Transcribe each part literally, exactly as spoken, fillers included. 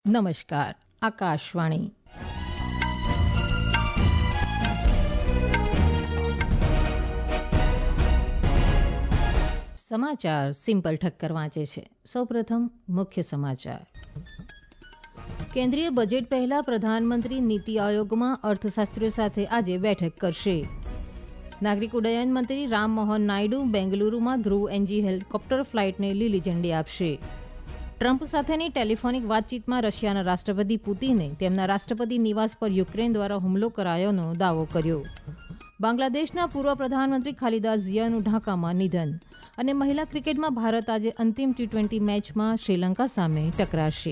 નમસ્કાર, આકાશવાણી. સમાચાર સિમ્પલ ઠક્કર વાંચે છે. સૌપ્રથમ મુખ્ય સમાચાર. કેન્દ્રીય બજેટ પહેલા પ્રધાનમંત્રી નીતિ આયોગમાં અર્થશાસ્ત્રીઓ સાથે આજે બેઠક કરશે. નાગરિક ઉડ્ડયન મંત્રી રામમોહન નાયડુ બેંગલુરુમાં ધ્રુવ એનજી હેલિકોપ્ટર ફ્લાઇટને લીલી ઝંડી આપશે. ટ્રમ્પ સાથેની ટેલિફોનિક વાતચીતમાં રશિયાના રાષ્ટ્રપતિ પુતિને તેમના રાષ્ટ્રપતિ નિવાસ પર યુક્રેન દ્વારા હુમલો કરાયોનો દાવો કર્યો. બાંગ્લાદેશના પૂર્વ પ્રધાનમંત્રી ખાલિદા ઝિયાનું ઢાકામાં નિધન. અને મહિલા ક્રિકેટમાં ભારત આજે અંતિમ ટી ટ્વેન્ટી મેચમાં શ્રીલંકા સામે ટકરાશે.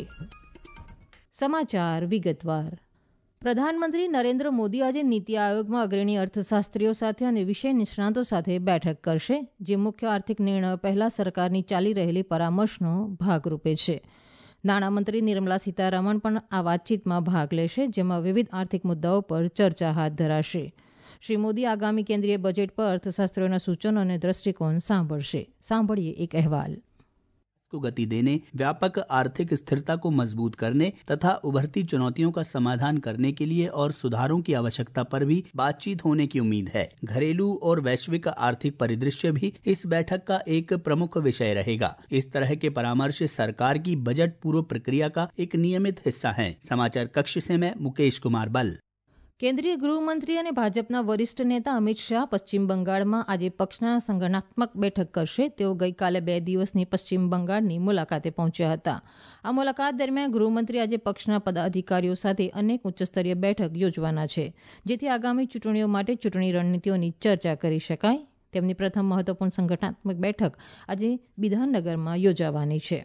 સમાચાર વિગતવાર. પ્રધાનમંત્રી નરેન્દ્ર મોદી આજે નીતિ આયોગમાં અગ્રણી અર્થશાસ્ત્રીઓ સાથે અને વિષય નિષ્ણાતો સાથે બેઠક કરશે, જે મુખ્ય આર્થિક નિર્ણયો પહેલા સરકારની ચાલી રહેલી પરામર્શનો ભાગરૂપે છે. નાણામંત્રી નિર્મલા સીતારમણ પણ આ વાતચીતમાં ભાગ લેશે, જેમાં વિવિધ આર્થિક મુદ્દાઓ પર ચર્ચા હાથ ધરાશે. શ્રી મોદી આગામી કેન્દ્રીય બજેટ પર અर्थशास्त्रियों સૂચનો અને દ્રષ્ટિકોણ સાંભળશે. સાંભળીએ એક અહેવાલ. को गति देने, व्यापक आर्थिक स्थिरता को मजबूत करने तथा उभरती चुनौतियों का समाधान करने के लिए और सुधारों की आवश्यकता पर भी बातचीत होने की उम्मीद है. घरेलू और वैश्विक आर्थिक परिदृश्य भी इस बैठक का एक प्रमुख विषय रहेगा. इस तरह के परामर्श सरकार की बजट पूर्व प्रक्रिया का एक नियमित हिस्सा है. समाचार कक्ष से मैं मुकेश कुमार बल. કેન્દ્રીય ગૃહમંત્રી અને ભાજપના વરિષ્ઠ નેતા અમિત શાહ પશ્ચિમ બંગાળમાં આજે પક્ષના સંગઠનાત્મક બેઠક કરશે. તેઓ ગઈકાલે બે દિવસની પશ્ચિમ બંગાળની મુલાકાતે પહોંચ્યા હતા. આ મુલાકાત દરમિયાન ગૃહમંત્રી આજે પક્ષના પદાધિકારીઓ સાથે અનેક ઉચ્ચસ્તરીય બેઠક યોજવાના છે, જેથી આગામી ચૂંટણીઓ માટે ચૂંટણી રણનીતિઓની ચર્ચા કરી શકાય. તેમની પ્રથમ મહત્વપૂર્ણ સંગઠનાત્મક બેઠક આજે બિધાનનગરમાં યોજાવાની છે.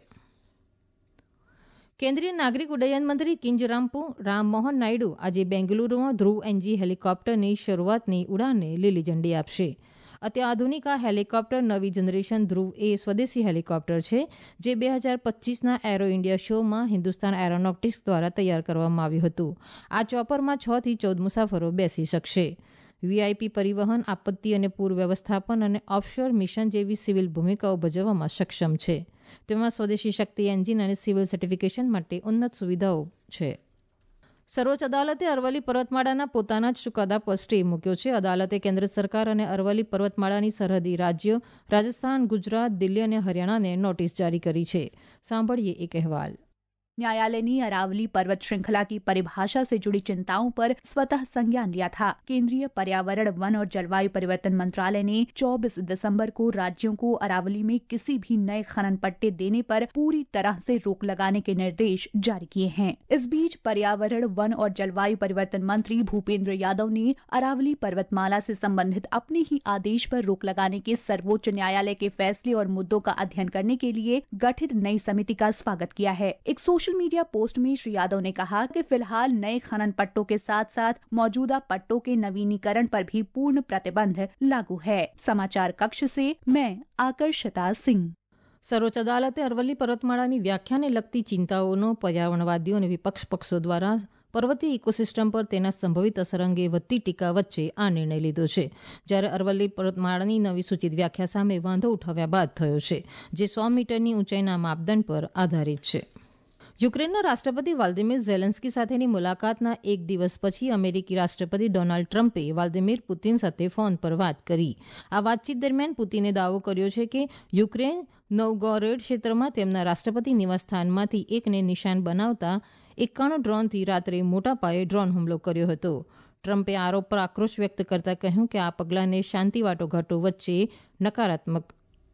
કેન્દ્રીય નાગરિક ઉડ્ડયન મંત્રી કિંજરાપુ રામમોહન નાયડુ આજે બેંગલુરુમાં ધ્રુવ એનજી હેલિકોપ્ટરની શરૂઆતની ઉડાનને લીલી ઝંડી આપશે. અત્યાધુનિક આ હેલિકોપ્ટર નવી જનરેશન ધ્રુવ એ સ્વદેશી હેલિકોપ્ટર છે, જે બે હજાર પચીસના એરો ઇન્ડિયા શોમાં હિન્દુસ્તાન એરોનોટિક્સ દ્વારા તૈયાર કરવામાં આવ્યું હતું. આ ચોપરમાં છ થી ચૌદ મુસાફરો બેસી શકશે. વીઆઈપી પરિવહન, આપત્તિ અને પૂર વ્યવસ્થાપન અને ઓફશોર મિશન જેવી સિવિલ ભૂમિકાઓ ભજવવામાં સક્ષમ છે. તેમાં સ્વદેશી શક્તિ એન્જિન અને સિવિલ સર્ટિફિકેશન માટે ઉન્નત સુવિધાઓ છે. સર્વોચ્ચ અદાલતે અરવલ્લી પર્વતમાળાના પોતાના જ ચુકાદા પર સ્ટે મૂક્યો છે. અદાલતે કેન્દ્ર સરકાર અને અરવલ્લી પર્વતમાળાની સરહદી રાજ્યો રાજસ્થાન, ગુજરાત, દિલ્હી અને હરિયાણાને નોટિસ જારી કરી છે. સાંભળીએ એક અહેવાલ. न्यायालय ने अरावली पर्वत श्रृंखला की परिभाषा से जुड़ी चिंताओं पर स्वतः संज्ञान लिया था. केंद्रीय पर्यावरण, वन और जलवायु परिवर्तन मंत्रालय ने चौबीस दिसंबर को राज्यों को अरावली में किसी भी नए खनन पट्टे देने पर पूरी तरह से रोक लगाने के निर्देश जारी किए हैं. इस बीच पर्यावरण, वन और जलवायु परिवर्तन मंत्री भूपेंद्र यादव ने अरावली पर्वतमाला से संबंधित अपने ही आदेश पर रोक लगाने के सर्वोच्च न्यायालय के फैसले और मुद्दों का अध्ययन करने के लिए गठित नई समिति का स्वागत किया है. एक सोशल मीडिया पोस्ट में श्री यादव ने कहा कि फिलहाल नए खनन पट्टों के साथ साथ मौजूदा पट्टों के नवीनीकरण पर भी पूर्ण प्रतिबंध लागू है. समाचार कक्ष से मैं आकर्षिता सिंह. સર્વોચ્ચ અદાલતે અરવલ્લી પર્વતમાળાની વ્યાખ્યાને લગતી ચિંતાઓનો પર્યાવરણવાદીઓ અને વિપક્ષ પક્ષો દ્વારા પર્વતીય ઇકોસિસ્ટમ પર તેના સંભવિત અસર અંગે વધતી ટીકા વચ્ચે આ નિર્ણય લીધો છે, જ્યારે અરવલ્લી પર્વતમાળાની નવી સૂચિત વ્યાખ્યા સામે વાંધો ઉઠાવ્યા બાદ થયો છે, જે સો મીટરની ઊંચાઈના માપદંડ પર આધારિત છે. યુક્રેનના રાષ્ટ્રપતિ વ્લાદિમીર ઝેલેન્સ્કી સાથેની મુલાકાતના એક દિવસ પછી અમેરિકી રાષ્ટ્રપતિ ડોનાલ્ડ ટ્રમ્પે વ્લાદિમીર પુતિન સાથે ફોન પર વાત કરી. આ વાતચીત દરમિયાન પુતિને દાવો કર્યો છે કે યુક્રેન નોવગોરોડ ક્ષેત્રમાં તેમના રાષ્ટ્રપતિ નિવાસસ્થાનમાંથી એકને નિશાન બનાવતા એકાણું ડ્રોનથી રાત્રે મોટા પાયે ડ્રોન હુમલો કર્યો હતો. ટ્રમ્પે આરોપ પર આક્રોશ વ્યક્ત કરતા કહ્યું કે આ પગલાંને શાંતિ વાટાઘાટો વચ્ચે નકારાત્મક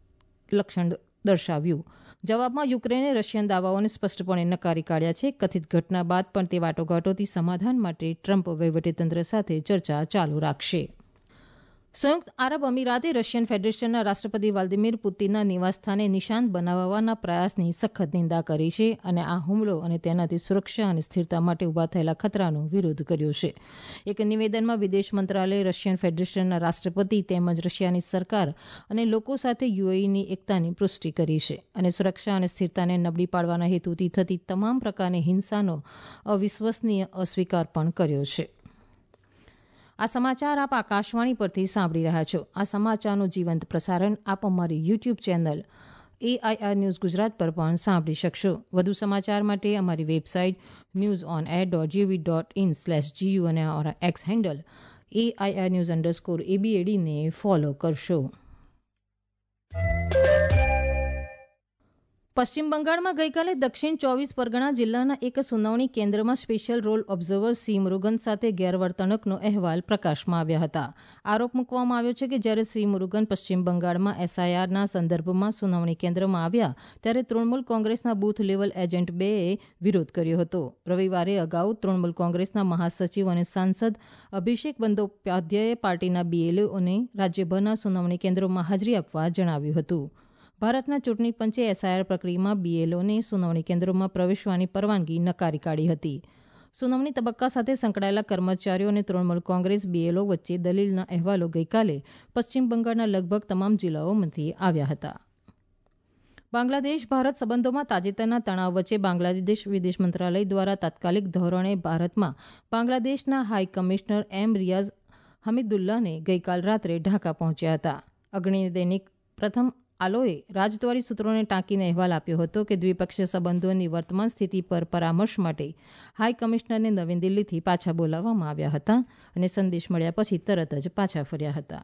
લક્ષણ દર્શાવ્યું. જવાબમાં યુક્રેને રશિયન દાવાઓને સ્પષ્ટપણે નકારી કાઢ્યા છે. કથિત ઘટના બાદ પણ તે વાટાઘાટોથી સમાધાન માટે ટ્રમ્પ વહીવટીતંત્ર સાથે ચર્ચા ચાલુ રાખશે. સંયુક્ત આરબ અમીરાતે રશિયન ફેડરેશનના રાષ્ટ્રપતિ વ્લાદિમીર પુતિનના નિવાસસ્થાને નિશાન બનાવવાના પ્રયાસની સખત નિંદા કરી છે અને આ હુમલો અને તેનાથી સુરક્ષા અને સ્થિરતા માટે ઊભા થયેલા ખતરાનો વિરોધ કર્યો છે. એક નિવેદનમાં વિદેશ મંત્રાલયે રશિયન ફેડરેશનના રાષ્ટ્રપતિ તેમજ રશિયાની સરકાર અને લોકો સાથે યુએઈની એકતાની પુષ્ટિ કરી છે અને સુરક્ષા અને સ્થિરતાને નબળી પાડવાના હેતુથી થતી તમામ પ્રકારની હિંસાનો અવિશ્વસનીય અસ્વીકાર પણ કર્યો છે. આ સમાચાર આપ આકાશવાણી પરથી સાંભળી રહ્યા છો. આ સમાચારનું જીવંત પ્રસારણ આપ અમારી YouTube channel AIR news Gujarat પર પણ સાંભળી શકશો. વધુ સમાચાર માટે અમારી website news on air dot G O V dot in slash G U અને અમારા X handle AIR news underscore એબીએડીને ફોલો કરશો. પશ્ચિમ બંગાળમાં ગઈકાલે દક્ષિણ ચોવીસ પરગણા જિલ્લાના એક સુનાવણી કેન્દ્રમાં special roll observer C Murugan સાથે ગેરવર્તણૂકનો અહેવાલ પ્રકાશમાં આવ્યા હતા. આરોપ મૂકવામાં આવ્યો છે કે જ્યારે શ્રી મુરુગન પશ્ચિમ બંગાળમાં એસઆઈઆરના સંદર્ભમાં સુનાવણી કેન્દ્રમાં આવ્યા ત્યારે તૃણમૂલ કોંગ્રેસના બૂથ લેવલ એજન્ટ બેએ વિરોધ કર્યો હતો. રવિવારે અગાઉ તૃણમૂલ કોંગ્રેસના મહાસચિવ અને સાંસદ અભિષેક બંદોપાધ્યાયે પાર્ટીના બીએલઓને રાજ્યભરના સુનાવણી કેન્દ્રોમાં હાજરી આપવા જણાવ્યું હતું. ભારતના ચૂંટણી પંચે એસઆઈઆર પ્રક્રિયામાં બીએલઓને સુનાવણી કેન્દ્રોમાં પ્રવેશવાની પરવાનગી નકારી કાઢી હતી. સુનાવણી તબક્કા સાથે સંકળાયેલા કર્મચારીઓ અને તૃણમૂલ કોંગ્રેસ બીએલઓ વચ્ચે દલીલના અહેવાલો ગઈકાલે પશ્ચિમ બંગાળના લગભગ તમામ જિલ્લાઓમાંથી આવ્યા હતા. બાંગ્લાદેશ ભારત સંબંધોમાં તાજેતરના તણાવ વચ્ચે બાંગ્લાદેશ વિદેશ મંત્રાલય દ્વારા તાત્કાલિક ધોરણે ભારતમાં બાંગ્લાદેશના હાઈ કમિશનર એમ રિયાઝ હમીદુલ્લાહને ગઈકાલ રાત્રે ઢાકા પહોંચ્યા હતા. અગ્રણી દૈનિક પ્રથમ આલોએ રાજદ્વારી સૂત્રોને ટાંકીને અહેવાલ આપ્યો હતો કે દ્વિપક્ષીય સંબંધોની વર્તમાન સ્થિતિ પર પરામર્શ માટે હાઈ કમિશનરને નવી દિલ્હીથી પાછા બોલાવવામાં આવ્યા હતા અને સંદેશ મળ્યા પછી તરત જ પાછા ફર્યા હતા.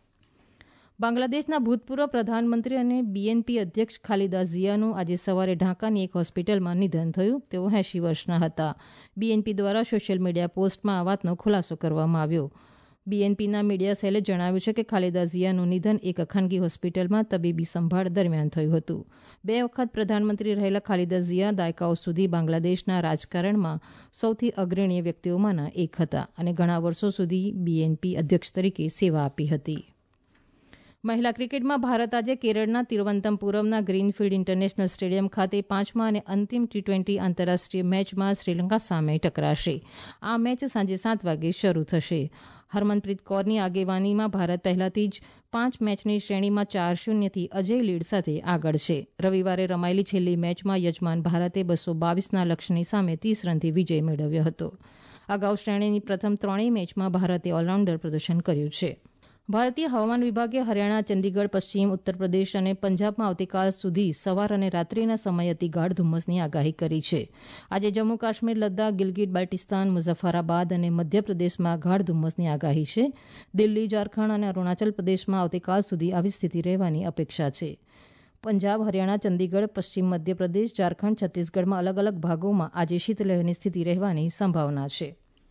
બાંગ્લાદેશના ભૂતપૂર્વ પ્રધાનમંત્રી અને બીએનપી અધ્યક્ષ ખાલિદા ઝિયાનું આજે સવારે ઢાકાની એક હોસ્પિટલમાં નિધન થયું. તેઓ એંશી વર્ષના હતા. બીએનપી દ્વારા સોશિયલ મીડિયા પોસ્ટમાં આ વાતનો ખુલાસો કરવામાં આવ્યો. બીએનપીના મીડિયા સેલે જણાવ્યું છે કે ખાલિદા ઝિયાનું નિધન એક ખાનગી હોસ્પિટલમાં તબીબી સંભાળ દરમિયાન થયું હતું. બે વખત પ્રધાનમંત્રી રહેલા ખાલિદા ઝિયા દાયકાઓ સુધી બાંગ્લાદેશના રાજકારણમાં સૌથી અગ્રણી વ્યક્તિઓમાંના એક હતા અને ઘણા વર્ષો સુધી બીએનપી અધ્યક્ષ તરીકે સેવા આપી હતી. મહિલા ક્રિકેટમાં ભારત આજે કેરળના તિરુવનંતપુરમના ગ્રીનફિલ્ડ ઇન્ટરનેશનલ સ્ટેડિયમ ખાતે પાંચમા અને અંતિમ ટી ટ્વેન્ટી આંતરરાષ્ટ્રીય મેચમાં શ્રીલંકા સામે ટકરાશે. આ મેચ સાંજે સાત વાગે શરૂ થશે. હરમનપ્રીત કૌરની આગેવાનીમાં ભારત પહેલાથી જ પાંચ મેચની શ્રેણીમાં ચાર શૂન્યથી અજય લીડ સાથે આગળ છે. રવિવારે રમાયેલી છેલ્લી મેચમાં યજમાન ભારતે બસો બાવીસના લક્ષ્યની સામે ત્રીસ રનથી વિજય મેળવ્યો હતો. અગાઉ શ્રેણીની પ્રથમ ત્રણેય મેચમાં ભારતે ઓલરાઉન્ડર પ્રદર્શન કર્યું છે. ભારતીય હવામાન વિભાગે હરિયાણા, ચંદીગઢ, પશ્ચિમ ઉત્તર પ્રદેશ અને પંજાબમાં આવતીકાલ સુધી સવાર અને રાત્રિના સમયે અતિગાઢ ધુમ્મસની આગાહી કરી છે. આજે જમ્મુ કાશ્મીર, લદ્દાખ, ગિલગિટ બાલ્ટિસ્તાન, મુઝફ્ફરાબાદ અને મધ્યપ્રદેશમાં ગાઢ ધુમ્મસની આગાહી છે. દિલ્હી, ઝારખંડ અને અરુણાચલ પ્રદેશમાં આવતીકાલ સુધી આવી સ્થિતિ રહેવાની અપેક્ષા છે. પંજાબ, હરિયાણા, ચંદીગઢ, પશ્ચિમ મધ્યપ્રદેશ, ઝારખંડ, છત્તીસગઢમાં અલગ અલગ ભાગોમાં આજે શીતલહેરની સ્થિતિ રહેવાની સંભાવના છે.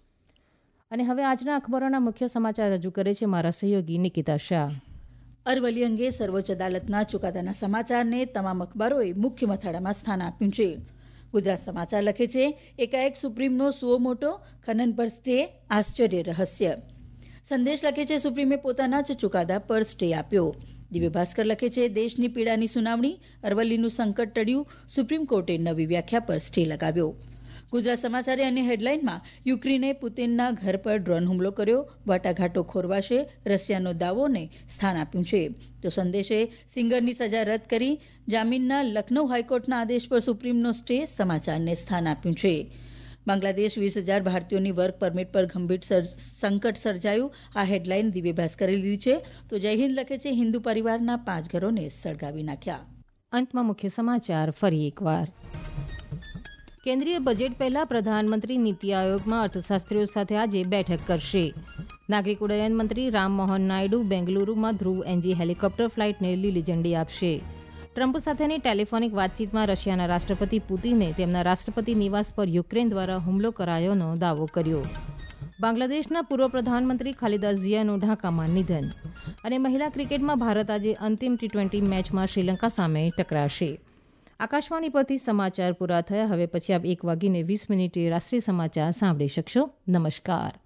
અને હવે આજના અખબારોના મુખ્ય સમાચાર રજૂ કરે છે મારા સહયોગી નિકિતા શાહ. અરવલ્લી અંગે સર્વોચ્ચ અદાલતના ચુકાદાના સમાચારને તમામ અખબારોએ મુખ્ય મથાળામાં સ્થાન આપ્યું છે. ગુજરાત સમાચાર લખે છે એકાએક સુપ્રીમનો સુઓ મોટો, ખનન પર સ્ટે, આશ્ચર્ય રહસ્ય. સંદેશ લખે છે સુપ્રીમે પોતાના જ ચુકાદા પર સ્ટે આપ્યો. દિવ્ય ભાસ્કર લખે છે દેશની પીડાની સુનાવણી, અરવલ્લીનું સંકટ ટળ્યું, સુપ્રીમ કોર્ટે નવી વ્યાખ્યા પર સ્ટે લગાવ્યો. ગુજરાત સમાચારે અન્ય હેડલાઇનમાં યુક્રેને પુતિનના ઘર પર ડ્રોન હુમલો કર્યો, વાટાઘાટો ખોરવાશે, રશિયાનો દાવોને સ્થાન આપ્યું છે. તો સંદેશે સિંગરની સજા રદ કરી, જામીનના લખનૌ હાઈકોર્ટના આદેશ પર સુપ્રીમનો સ્ટે સમાચારને સ્થાન આપ્યું છે. બાંગ્લાદેશ વીસ હજાર ભારતીયોની વર્ક પરમિટ પર ગંભીર સંકટ સર્જાયું. આ હેડલાઇન દિવ્ય ભાસ્કરે લીધી છે. તો જય હિન્દ લખે છે હિન્દુ પરિવારના પાંચ ઘરોને સળગાવી નાખ્યા. અંતમાં મુખ્ય સમાચાર ફરી એકવાર. કેન્દ્રીય બજેટ પહેલા પ્રધાનમંત્રી નીતિ આયોગમાં અર્થશાસ્ત્રીઓ સાથે આજે બેઠક કરશે. નાગરિક ઉડ્ડયન મંત્રી રામમોહન નાયડુ બેંગલુરુમાં ધ્રુવ એનજી હેલિકોપ્ટર ફ્લાઇટને લીલી ઝંડી આપશે. ટ્રમ્પ સાથેની ટેલિફોનિક વાતચીતમાં રશિયાના રાષ્ટ્રપતિ પુતિને તેમના રાષ્ટ્રપતિ નિવાસ પર યુક્રેન દ્વારા હુમલો કરાયોનો દાવો કર્યો. બાંગ્લાદેશના પૂર્વ પ્રધાનમંત્રી ખાલિદા ઝિયાનું ઢાકામાં નિધન. અને મહિલા ક્રિકેટમાં ભારત આજે અંતિમ ટી ટ્વેન્ટી મેચમાં શ્રીલંકા સામે ટકરાશે. આકાશવાણી પરથી સમાચાર પૂરા થયા. હવે પછી આપ એક વાગીને વીસ મિનિટે રાષ્ટ્રીય સમાચાર સાંભળી શકશો. નમસ્કાર.